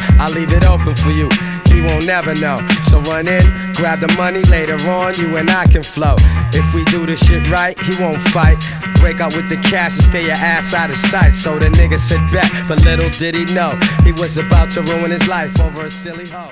I'll leave it open for you. He won't never know. So run in, grab the money, later on you and I can flow. If we do this shit right, he won't fight. Break out with the cash and stay your ass out of sight. So the nigga said bet, but little did he know he was about to ruin his life over a silly hoe.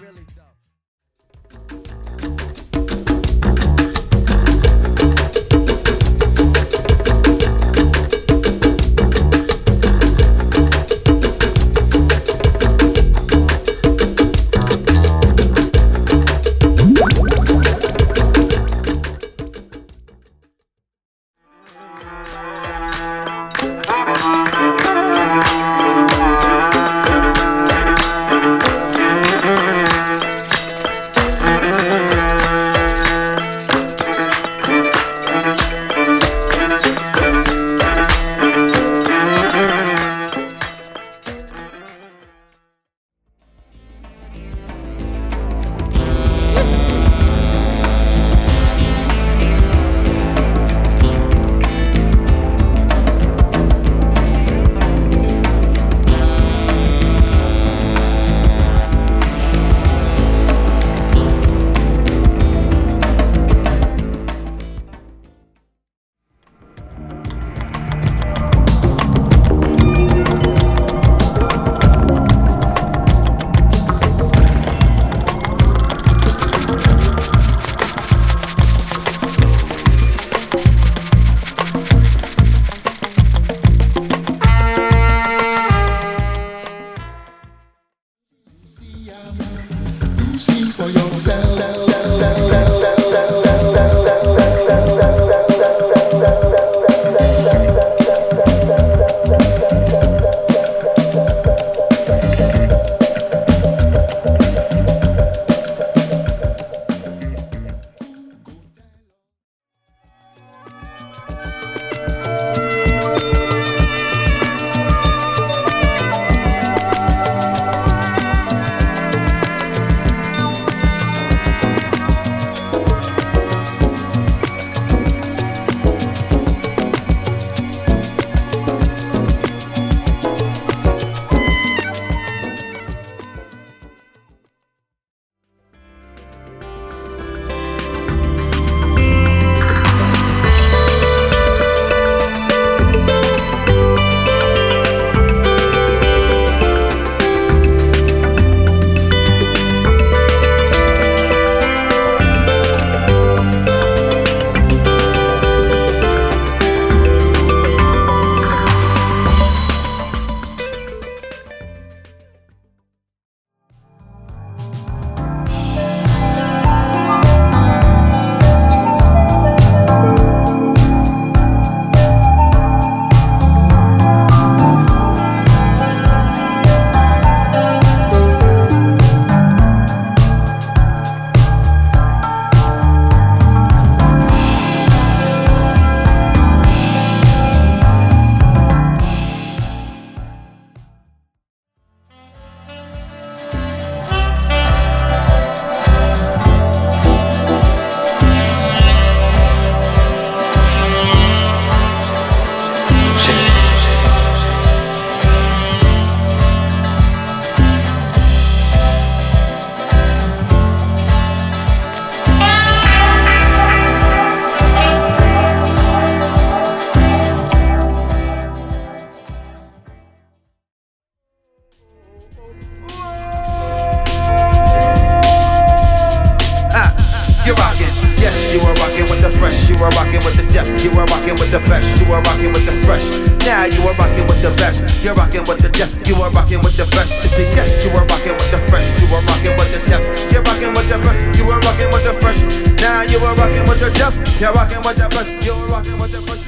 Now you are rocking with the best. You're rocking with the deaf. You are rocking with the best. Yes, you are rocking with the fresh. You are rocking with the deaf. You're rocking with the fresh. You are rocking with the fresh. Now you are rocking with the deaf. You're rocking with the fresh. You are rocking with the fresh.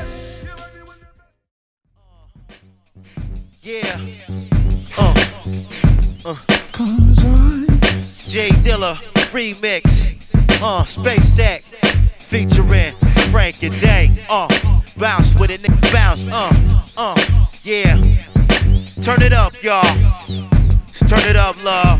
Yeah. Jay Dilla remix. Space Act featuring Frank and Day. Bounce with it, nigga, bounce. Yeah. Turn it up, y'all. Turn it up, love.